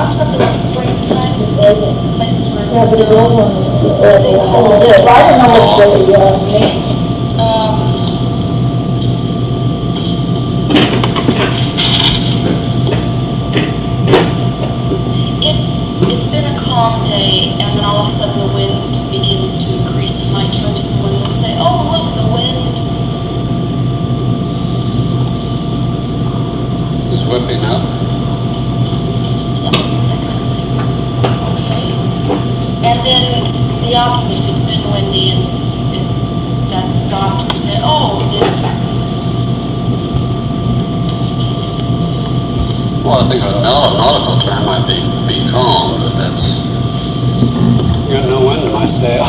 pops up in the springtime, places where Yeah, but it goes on they call it. I don't know what's really, It's been a calm day, and then all of a sudden the wind begins to increase. You might turn to someone and say, "Oh, look, the wind." It's whipping up. Okay. And then the opposite, if it's been windy and that stops, you say, "Oh, Well, I think a nautical term might be calm, but that's... You got no wind in my sail.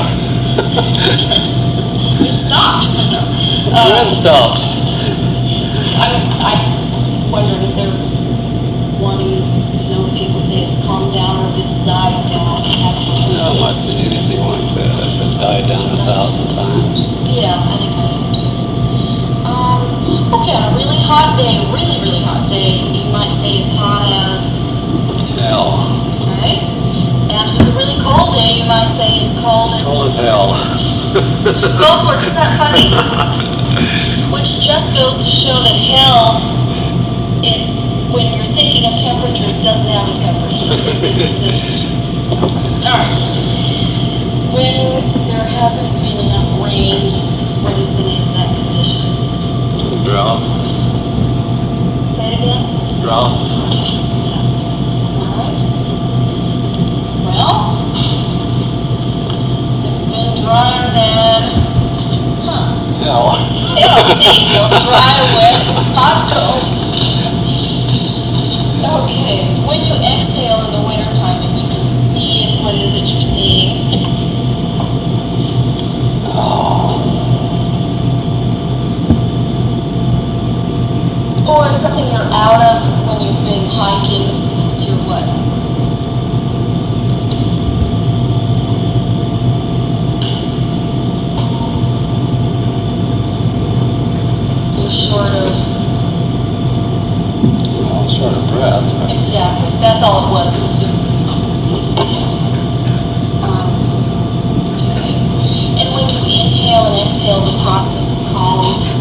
it stopped." Wind stopped. I wondered if they're wanting to know if people say it's calmed down or if it's died down. No, it might be anything like that. I said died down 1,000 times. Yeah, I think I do too. Okay, on a really hot day, really hot day, you might say it's hot as... Hell. Right? And if it's a really cold day, you might say it's cold as... Cold as hell. Both words, isn't that funny? Which just goes to show that hell, when you're thinking of temperatures, doesn't have a temperature. Alright. When there hasn't been enough rain, what is the name of that condition? Drought. Say it again? Drought. Alright. Well, it's been drier than... Hell. Hell, see? Well, dry, wet, hot, cold. Okay, when you exhale in the wintertime and you can see it, what is it you're seeing? Or something you're out of when you've been hiking, it's your what? You're short of... Well, short of breath. Exactly. That's all it was. It was just... okay. And when you inhale and exhale, the process is called...